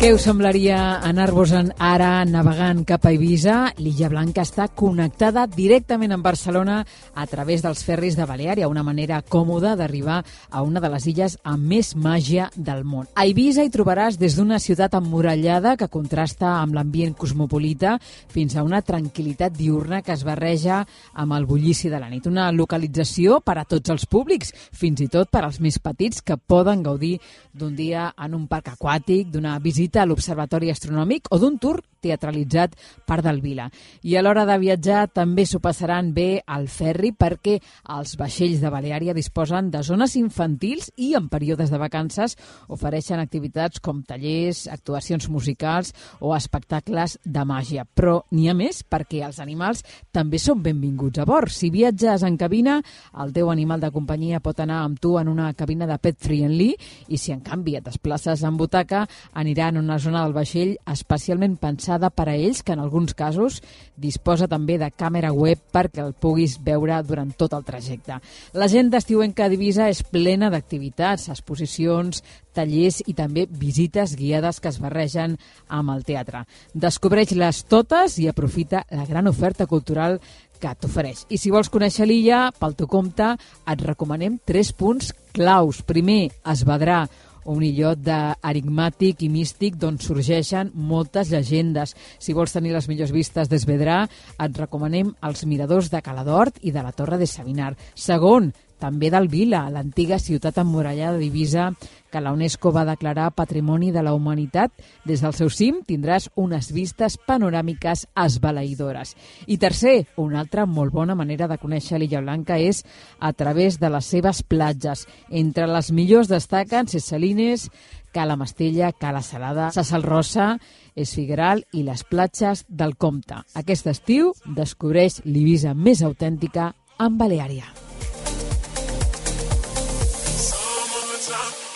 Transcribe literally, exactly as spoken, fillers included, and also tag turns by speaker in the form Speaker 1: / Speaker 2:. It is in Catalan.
Speaker 1: Què us semblaria anar-vos-en ara navegant cap a Eivissa? L'Illa Blanca està connectada directament amb Barcelona a través dels ferris de Baleària, una manera còmoda d'arribar a una de les illes amb més màgia del món. A Eivissa hi trobaràs des d'una ciutat emmurallada que contrasta amb l'ambient cosmopolita fins a una tranquil·litat diurna que es barreja amb el bullici de la nit. Una localització per a tots els públics, fins i tot per als més petits que poden gaudir d'un dia en un parc aquàtic, d'una visita a l'Observatori Astronòmic o d'un tour teatralitzat per del Vila. I a l'hora de viatjar també s'ho passaran bé al ferri perquè els vaixells de Baleària disposen de zones infantils i en períodes de vacances ofereixen activitats com tallers, actuacions musicals o espectacles de màgia. Però n'hi ha més perquè els animals també són benvinguts a bord. Si viatges en cabina, el teu animal de companyia pot anar amb tu en una cabina de pet friendly i si en canvi et desplaces en butaca, aniran en una zona del vaixell especialment pensada per a ells, que en alguns casos disposa també de càmera web perquè el puguis veure durant tot el trajecte. L'agenda estiuenca d'Eivissa és plena d'activitats, exposicions, tallers i també visites guiades que es barregen amb el teatre. Descobreix-les totes i aprofita la gran oferta cultural que t'ofereix. I si vols conèixer l'illa, pel teu compte, et recomanem tres punts claus. Primer, Esvedrà, un illot enigmàtic i místic d'on sorgeixen moltes llegendes. Si vols tenir les millors vistes d'Esvedrà, et recomanem els miradors de Cala d'Hort i de la Torre de Savinar. Segon, també del Vila, l'antiga ciutat emmurallada d'Eivissa, que la UNESCO va declarar Patrimoni de la Humanitat. Des del seu cim tindràs unes vistes panoràmiques esbalaïdores. I tercer, una altra molt bona manera de conèixer l'Illa Blanca és a través de les seves platges. Entre les millors destaquen Ses Salines, Cala Mastella, Cala Salada, Sa Salrosa, Es Figueral i les platges del Comte. Aquest estiu descobreix l'Eivissa més autèntica en Baleària.
Speaker 2: Some of the time